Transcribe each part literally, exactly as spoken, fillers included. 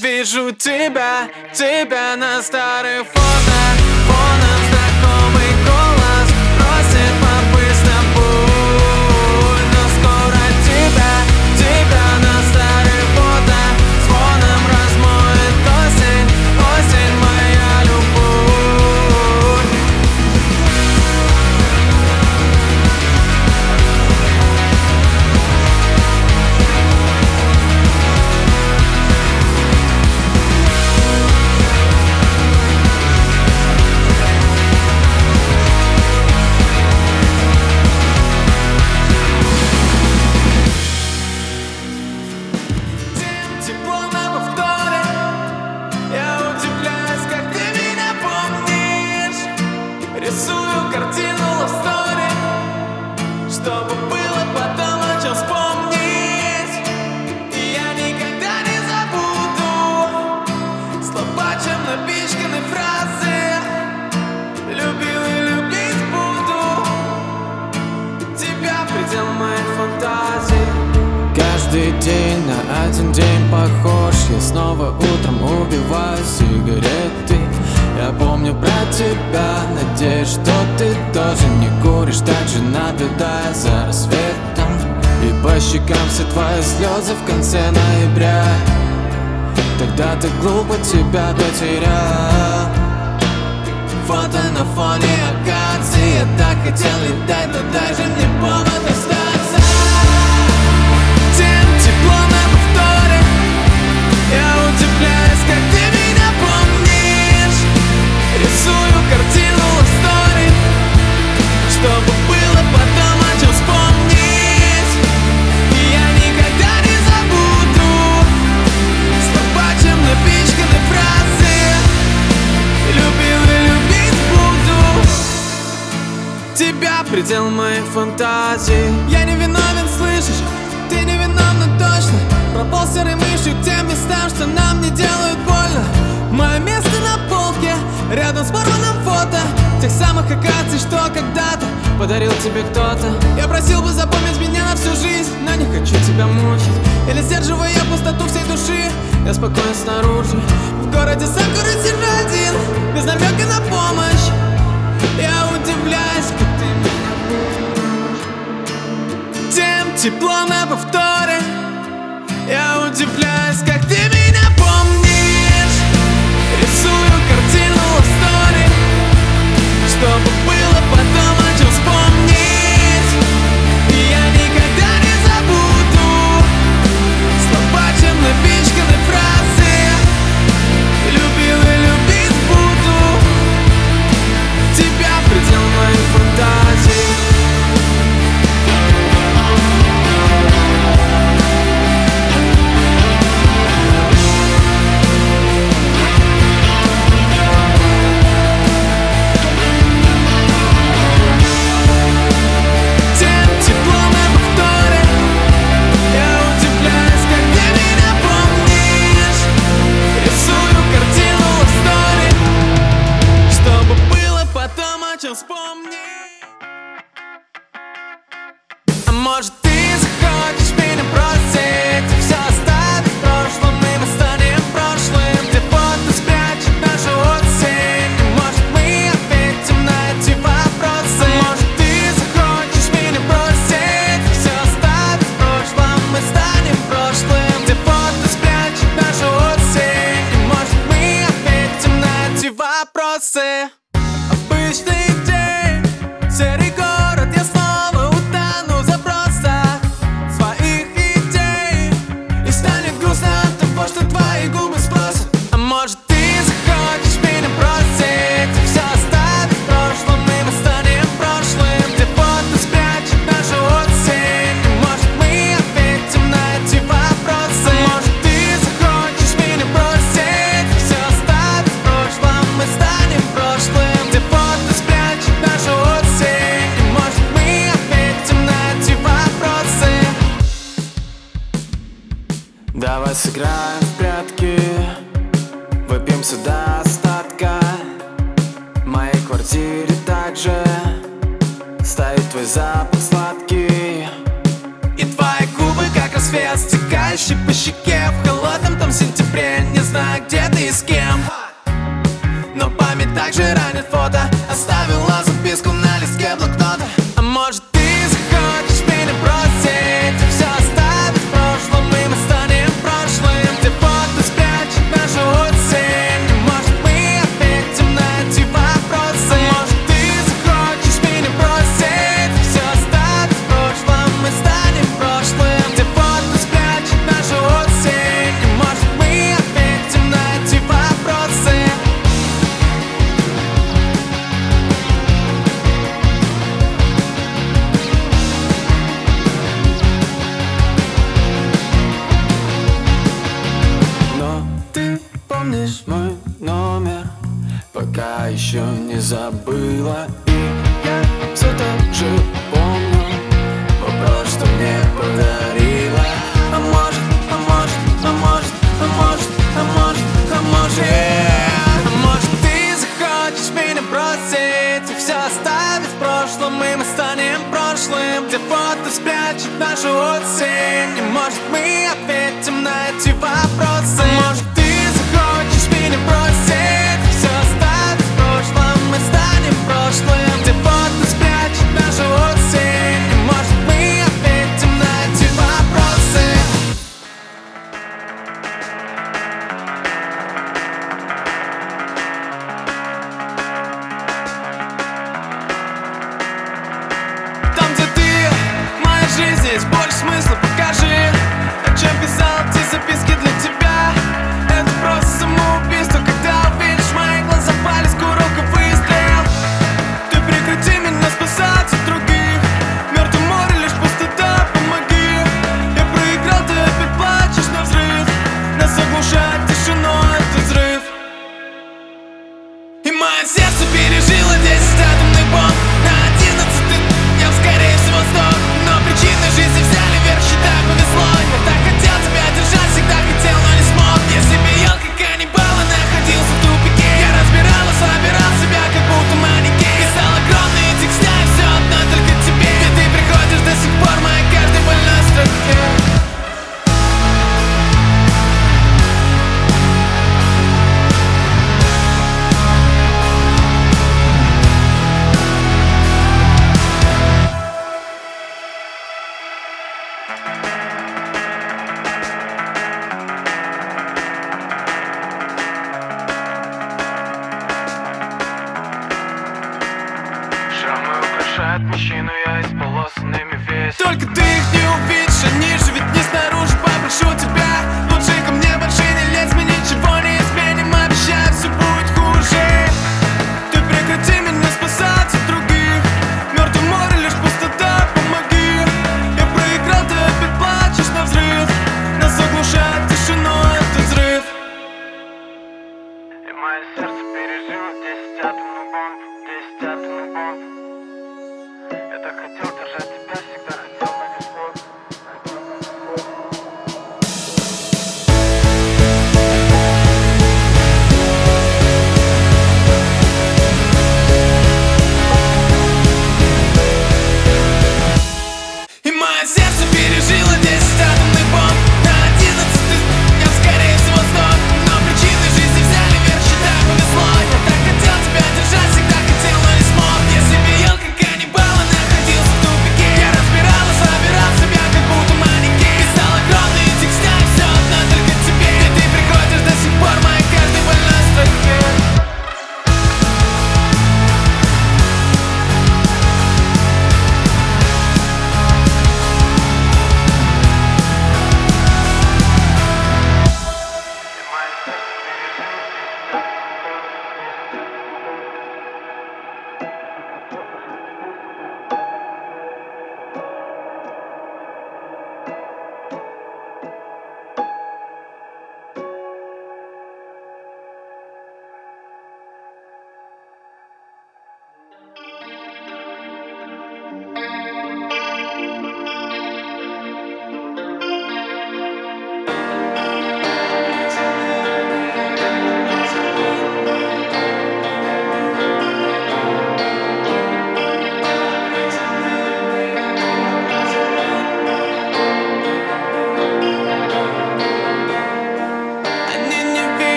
вижу тебя, тебя на старых фото. Фоном знакомый голос просит побыть с тобой. Но скоро тебя, тебя на старых фото звоном размоет осень, осень моя любовь. Тепло на повторе, я удивляюсь, как ты меня помнишь. Рисую картину love story, чтобы было потом о чем вспомнить. И я никогда не забуду слова, чем напичканы фразы. Любил и любить буду, тебя предел моих фантазий. Каждый день на один день похож. Я снова утром убиваю сигареты. Я помню про тебя, надеюсь, что ты тоже не куришь, так же наблюдая за рассветом. И по щекам все твои слезы в конце ноября. Тогда ты глупо тебя потерял. Фото на фоне акации. Я так хотел летать, но дай же мне повод остаться. Тепло на повторе, я удивляюсь, как ты меня помнишь. Рисую картину love story, чтобы было потом о чем вспомнить. И я никогда не забуду слова, чем напичканы фразы. Любил и любить буду, тебя предел моих фантазий. Я не виновен, слышишь? Ты невиновна точно. Пропал серой мышью к тем местам, что нам не делают больно. Мое место на полке, рядом с порванным фото тех самых акаций, что когда-то подарил тебе кто-то. Я просил бы запомнить меня на всю жизнь, но не хочу тебя мучить. Или сдерживая пустоту всей души, я спокоен снаружи. В городе Сакуры сижу один, без намека на помощь. Я удивляюсь, как ты меня помнишь. Тем тепло на повторе, я удивляюсь, как ты меня помнишь. Рисую картину love story, чтобы было потом о чем вспомнить. И я никогда не забуду слова, чем напичканы фразы. Любил и любить буду, тебя предел моих фантазий. Вспомни. А может ты захочешь меня бросить, все оставить в прошлом, и мы станем прошлым, где фото спрячет нашу осень. Может мы ответим на эти вопросы. А может ты захочешь меня бросить, все оставить в прошлом, мы станем прошлым, где фото спрячет нашу осень. Может мы ответим на эти вопросы. Обычный день, серый город, я снова утону в запросах своих идей. И станет грустно от того, что твои губы спросят. А может ты захочешь меня бросить, все оставить в прошлом, и мы станем прошлым, где фото спрячет нашу осень. Может мы ответим на эти вопросы. А может ты захочешь меня бросить, все оставить в прошлом, мы станем прошлым, где фото спрячет нашу осень. Может мы ответим на эти вопросы. Давай сыграем в прятки, выпьемся до остатка. В моей квартире также стоит твой запах сладкий. И твои губы, как рассвет, стекающий по щеке в холодном том в сентябре. Не знаю, где ты и с кем, но память также ранит фото. Оставила записку на листке блокнота. А может ты захочешь меня бросить, все оставить в прошлом, и мы станем прошлым, где фото спрячет нашу осень. Может мы ответим на эти вопросы. Может ты захочешь меня бросить, все оставить в прошлом, мы станем прошлым, где фото спрячет нашу осень. Может мы ответим на эти вопросы. Но ты помнишь мой номер, пока еще не забыла. И я все так же помню вопрос, что мне подарила. А может, а может, а может, а может, а может, а может, А может ты захочешь меня бросить и все оставить в прошлом, и мы станем прошлым, где фото спрячет нашу осень. И может мы ответим на эти вопросы. Может ты захочешь меня бросить, все оставить в прошлом, мы станем прошлым, где фото спрячет нашу осень. И может мы ответим на эти вопросы. Там, где ты, моя жизнь, есть больше смысла. Покажи, о чем писал те записки для тебя. Это просто самоубийство, когда увидишь мои глаза, палец, курок и выстрел. Ты прекрати меня спасать от других. Мертвое море, лишь пустота, помоги. Я проиграл, ты опять плачешь на взрыв. Нас оглушает тишиной этот взрыв. И мое сердце пережило десять атомных бомб. На одиннадцатый я б, скорее всего, сдох. Но причины жизни взяли верх, считай, повезло. Я так хотел тебя держать, всегда хотел, но не смог. Я себе ел, как каннибал, и находился в тупике. Я разбирал и собирал себя, как будто манекен. Писал огромные текста, и все одно только тебе. Ведь ты приходишь до сих пор, моя каждой больной строке. шрамы украшают мужчину, я исполосанными весь. Только ты их не увидишь, они же ведь не снаружи. Попрошу тебя, лучше ко мне больше не лезь. Мы ничего не изменим, обещаю, все будет хуже. Ты прекрати меня спасать от других. Мертвое море, лишь пустота, помоги. Я проиграл, ты опять плачешь на взрыв. Нас оглушает тишиной этот взрыв. И мое сердце пережило десять атомных бомб, десять атомных бомб. Я так хотел держать тебя, всегда хотел, но не смог.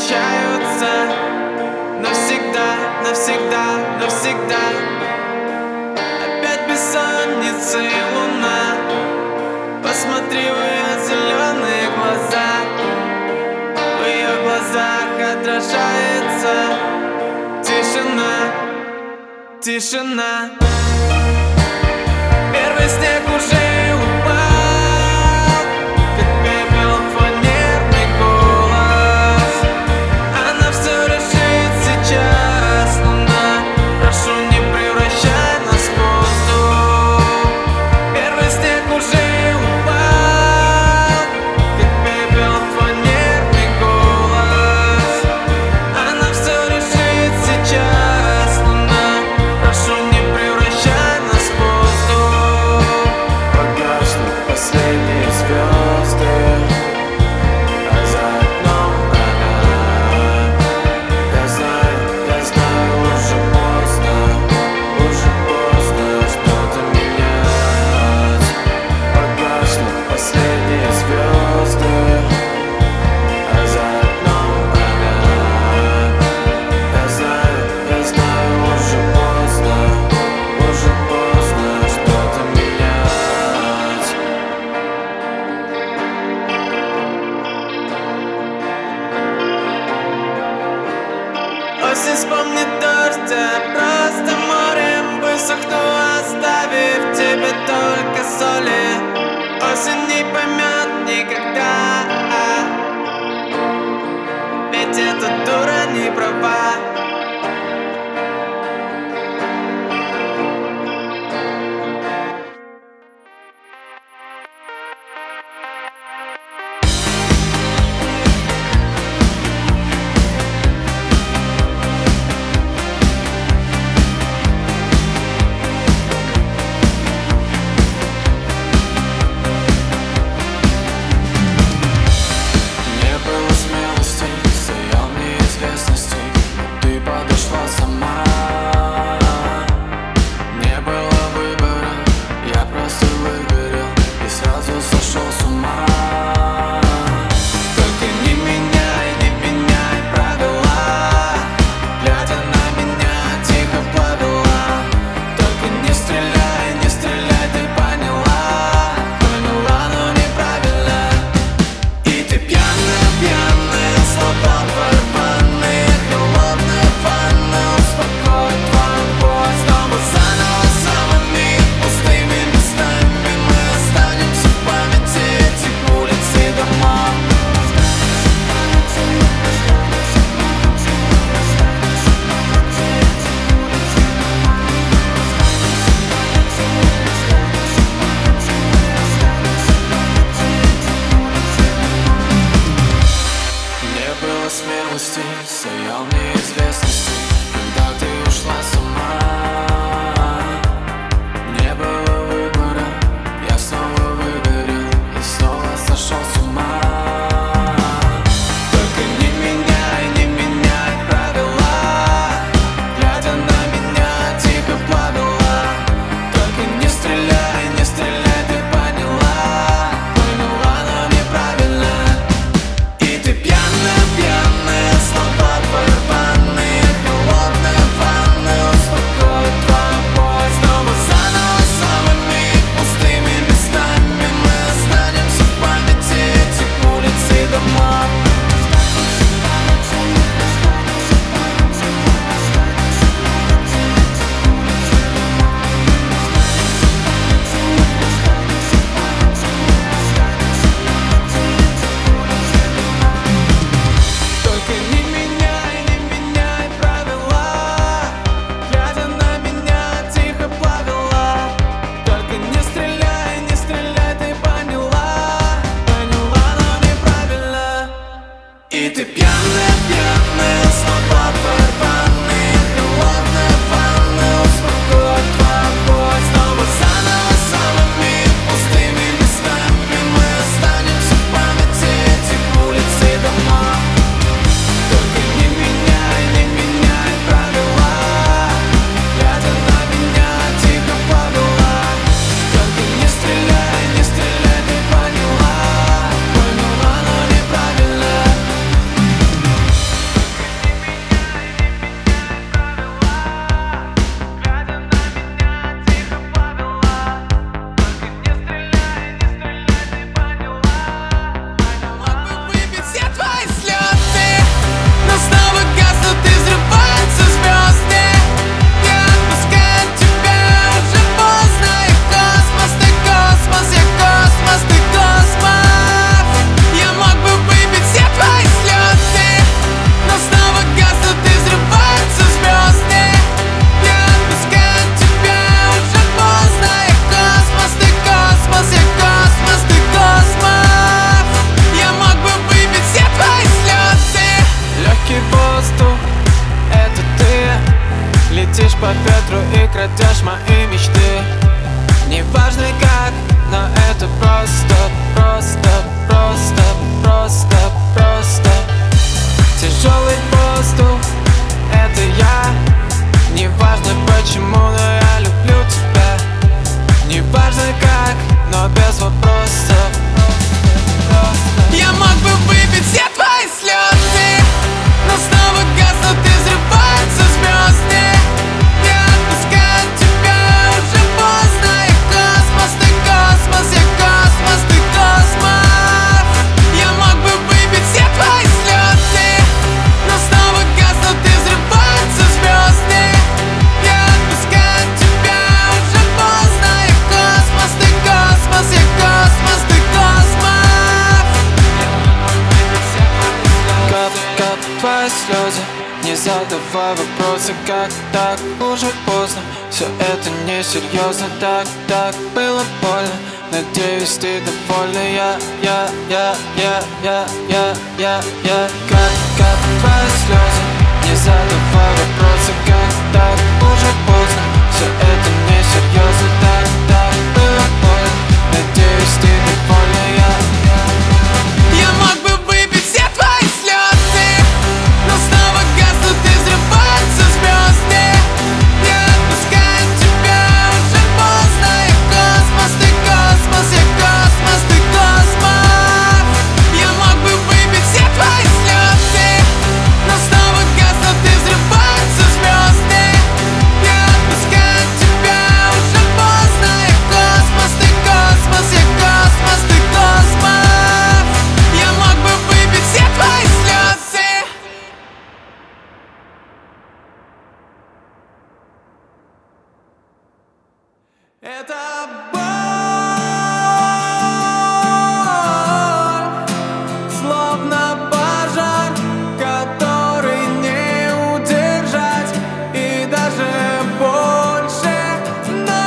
прощаются навсегда, навсегда, навсегда. Опять бессонница и луна. Посмотри в ее зеленые глаза. В ее глазах отражается тишина, тишина. Первый снег уже упал, как пепел твой нервный голос. Она все решит сейчас, луна. Прошу, не превращай нас в воздух. Первый снег уже упал, как пепел твой нервный голос. Она все решит сейчас, луна. Прошу, не превращай нас в воздух. Погаснут последние звезды, а за окном она. Я знаю, я знаю, уже поздно, уже поздно что-то менять. Погаснут последние звезды, а за окном она. Я знаю, я знаю, уже поздно, уже поздно что-то менять. Осень вспомнит дождь, а просто морем высохну, оставив тебе только соли. Осень не поймет никогда, ведь эта дура не права. Не было смелости, стоял неизвестный. по ветру и крадешь мои мечты. Неважно как, но это просто, просто, просто, просто, просто. Тяжелый воздух, это я. Неважно почему, но я люблю тебя. Неважно как, но без вопросов. Я мог бы выпить все твои слезы, но снова гаснут и взрываются звезды. Не отпускаю тебя, уже поздно. Я космос, ты космос, я космос, ты космос. Я мог бы выпить все твои слезы, но снова гаснут и взрываются звезды. Не отпускаю тебя, уже поздно. Я космос, ты космос, я космос, ты космос. Кап, кап, твои слезы. Не задавай вопросы, как так, уже поздно. Все это несерьезно, так, так, было больно. Надеюсь, ты довольна. Я, я, я, я, я, я, я, я. Кап, кап, твои слезы. Не задавай вопросы, как так, уже поздно. Все это несерьезно, так, так, было больно. Надеюсь, ты довольна. Я, Я мог бы выпить все твои слезы, но снова гаснут и взрываются звезды. Не отпускаю тебя, уже поздно. Я космос, ты космос, я космос, ты космос. Я мог бы выпить все твои слезы, но снова гаснут и взрываются звезды. Не отпускаю тебя, уже поздно. Я космос, ты космос, я космос, ты космос. Я мог бы выпить все твои слезы. Это боль, словно пожар, который не удержать и даже больше. Но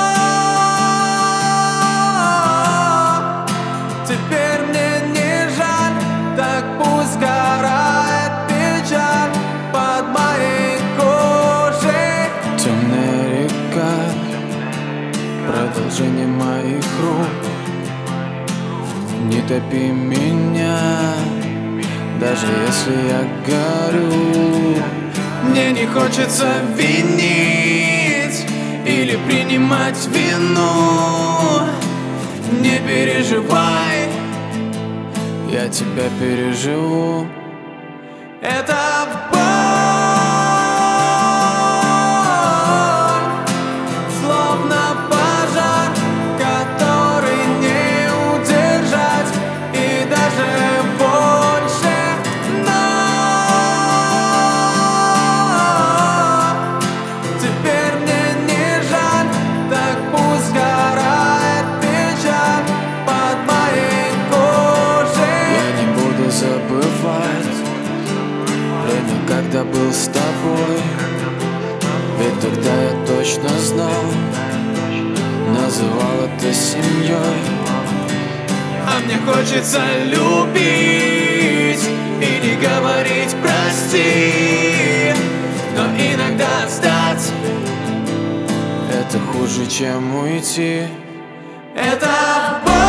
теперь мне не жаль, так пусть сгорает печаль под моей кожей. темная река, продолжение моих рук. Не топи меня, даже если я горю. Мне не хочется винить или принимать вину. Не переживай, Я тебя переживу. это боль, словно пожар, который не удержать и даже больше. Но теперь мне не жаль, так пусть сгорает печаль под моей кожей. Я не буду забывать время, когда был с тобой. Ведь тогда я точно знал, называл это семьей. А мне хочется любить и не говорить прости, но иногда остаться — это хуже, чем уйти. это боль,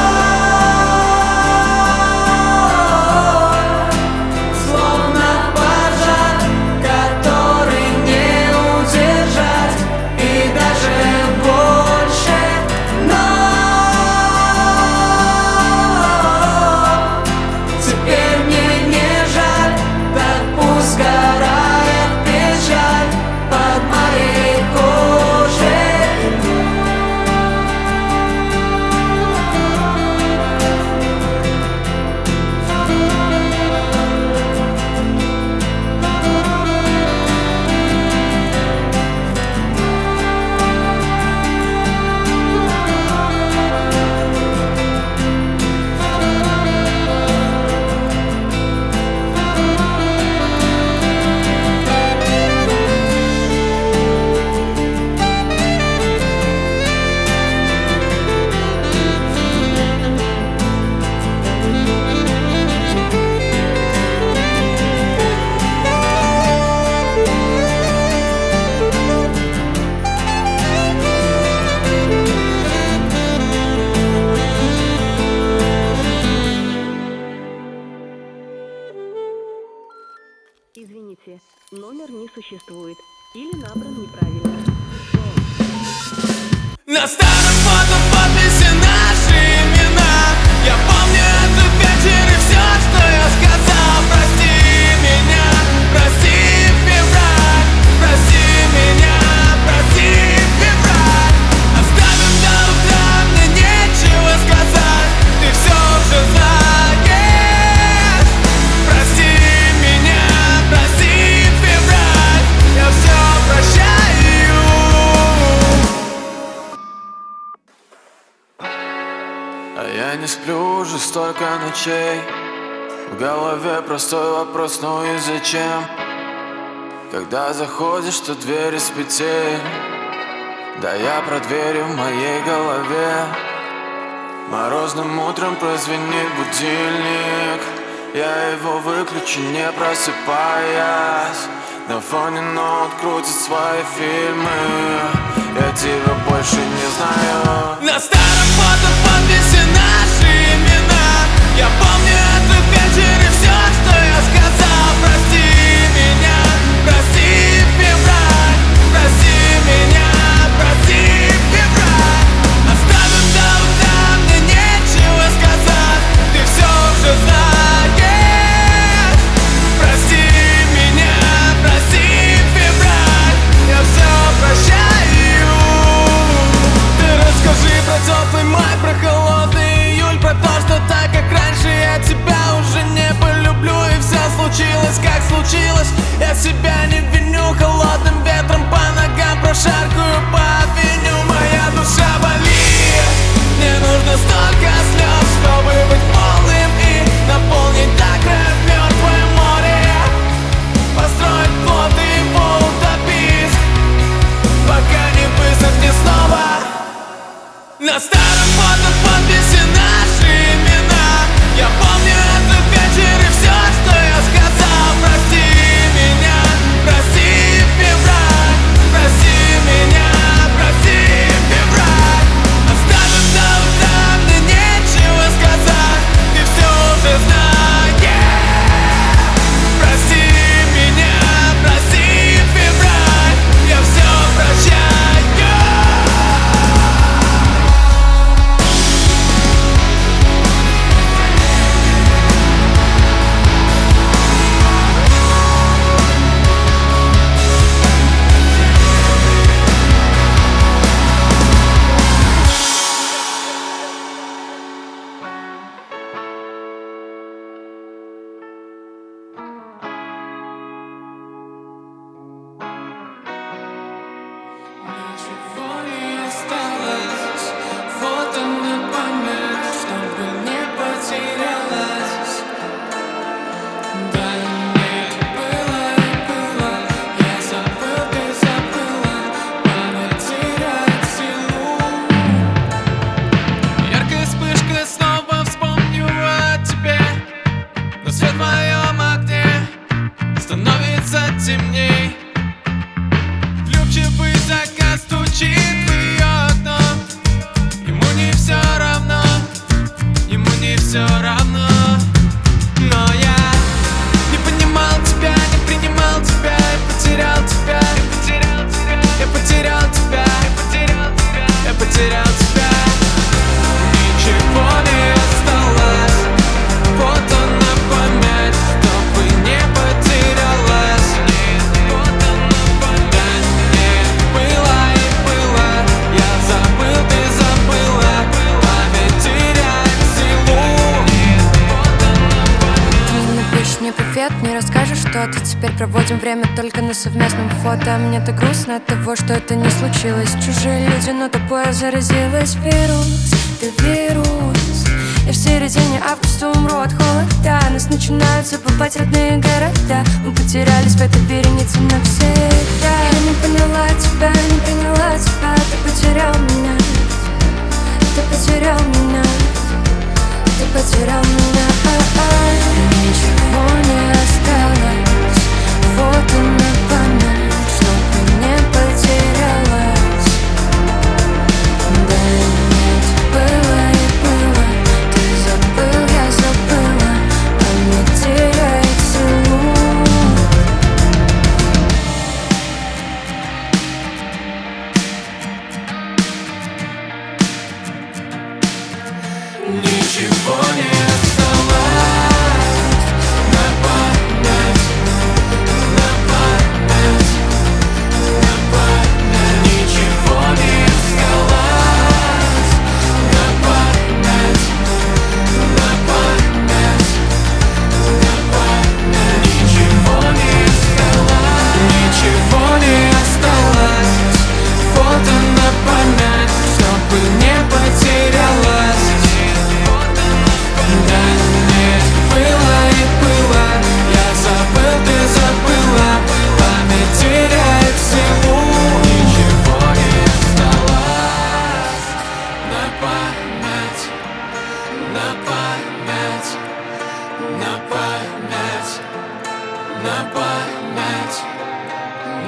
словно пожар, который не удержать и даже больше. Но теперь мне не жаль, так пусть сгорает печаль под моей кожей. существует или набран неправильно. На старом фото в подписи наши имена. Я помню этот вечер и все, что я сказал. Прости меня, прости, февраль. Прости меня, прости, февраль. Оставим до утра, мне нечего сказать. Ты все уже знаешь. Прости меня, прости, февраль. Я все прощаю. А я не сплю уже столько ночей. В голове простой вопрос, ну и зачем? Когда заходишь, то дверь из петель. Да я про двери в моей голове. Морозным утром прозвенит будильник. Я его выключу, не просыпаясь. На фоне ноут крутит свои фильмы. Я тебя больше не знаю. На старом фото в подписи наши имена. Я помню этот вечер и все, что я сказал. Прости меня, прости, февраль. Прости меня, прости, февраль. Оставим до утра, мне нечего сказать. Ты все уже знаешь. Прости меня, прости, февраль. Я все прощаю. Ты расскажи про теплый май, про холодный июль, про то, что так, как раньше, я тебя уже не полюблю. И все случилось, как случилось. Я себя не виню, холодным ветром по ногам прошаркаю по авеню. Моя душа болит. Мне нужно столько слез, чтобы быть полным и наполнить до края мертвое море. Построить плот и его утопить, пока не высохнет снова. На старом фото в подписи наши имена. Я помню этот вечер и все, что я сказал. Прости меня, прости, февраль. Прости меня, прости, февраль. Оставим до утра, мне нечего сказать. Ты все уже знаешь. Прости меня, прости, февраль. Я все прощаю. Ничего не осталось, фото на память, чтобы не потерялась. Да нет, было и было, я забыл, ты забыла, память теряет силу. Яркая вспышка, снова вспомню о тебе. Но свет в моем окне становится темней. Влюбчивый заказ стучит в ее окно. Ему не все равно, ему не все равно. Но я не понимал тебя, не принимал тебя. Я потерял тебя, я потерял тебя, я потерял тебя. Ничего не осталось, фото на память, чтобы не потерялась. Да нет, было и было, я забыл, ты забыла, память теряет силу. Ты не напишешь мне привет, не расскажешь что-то. Теперь проводим время только на совместном фото. А мне так грустно от того, что это не случилось. Чужие люди, но тобой заразилась. Вирус, ты вирус. И в середине августа умру от холода. Нас начинают забывать родные города. Мы потерялись в этой веренице навсегда. Я не поняла тебя, не поняла тебя. Ты потерял меня, ты потерял меня, ты потерял меня. А-а. Ничего не осталось, фото на память, чтобы не потерялась. Да нет, было и было, ты забыл, я забыла, память теряет силу.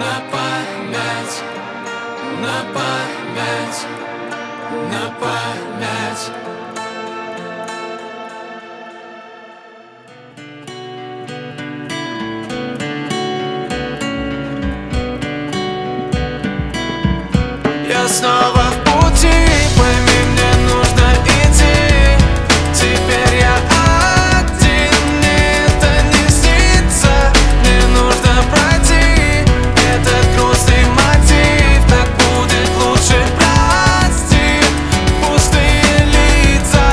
на память, на память, на память. Я снова в пути, пойми, мне нужно идти. Теперь я один, мне это не снится. Мне нужно пройти этот грустный мотив. Так будет лучше, прости, пустые лица.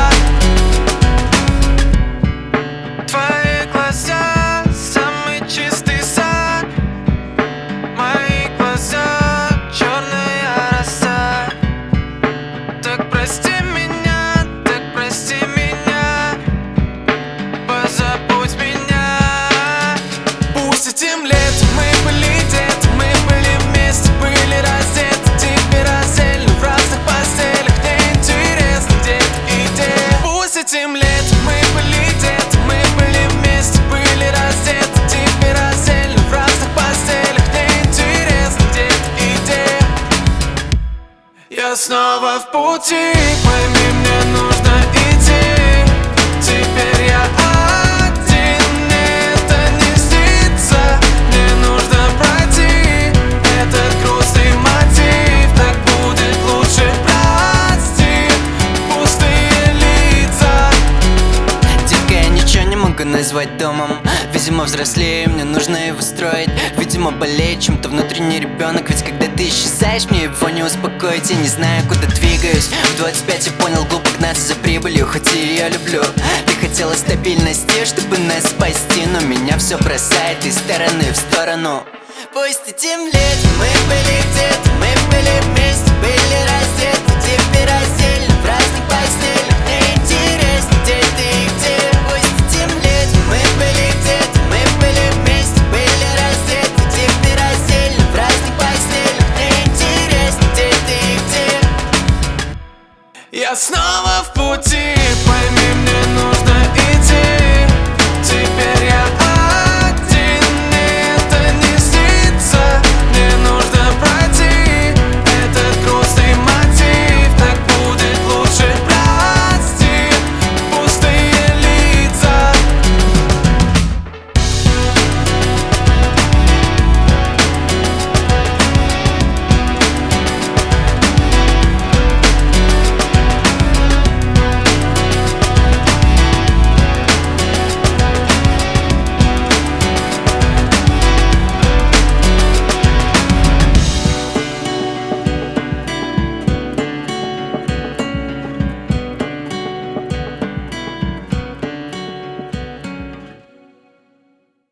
Твои глаза, самый чистый сад. Мои глаза, черная роса. Так прости меня, так прости меня, позабудь меня. Пусть этим летом мы были дети, мы были вместе, были раздеты. Теперь раздельно в разных постелях, неинтересно, где ты и где. Пусть этим летом мы были дети, мы были вместе, были раздеты. Теперь раздельно в разных постелях, неинтересно, где ты и где. Я снова в пути, пойми, мне нужно идти. Теперь я один, мне это не снится. Мне нужно пройти этот грустный мотив. Так будет лучше, прости, пустые лица. Детка, я ничего не могу назвать домом. Видимо, взрослею, мне нужно его строить. Видимо, болеет чем-то внутренний ребенок. Ведь когда ты исчезаешь, мне его не успокоить. Я не знаю, куда двигаюсь. В двадцать пять я понял, глупо гнаться за прибылью. Хоть и я люблю. Ты хотела стабильности, чтобы нас спасти, но меня все бросает из стороны в сторону. Пусть этим летом мы были где-то, мы были вместе, были раздеты. Теперь раздельно в разных постелях, мне интересно, где ты и где. Пусть этим летом мы были где-то, мы были вместе, были раздеты. Теперь раздельно в разных постелях, мне интересно, где ты и где. Я снова в пути,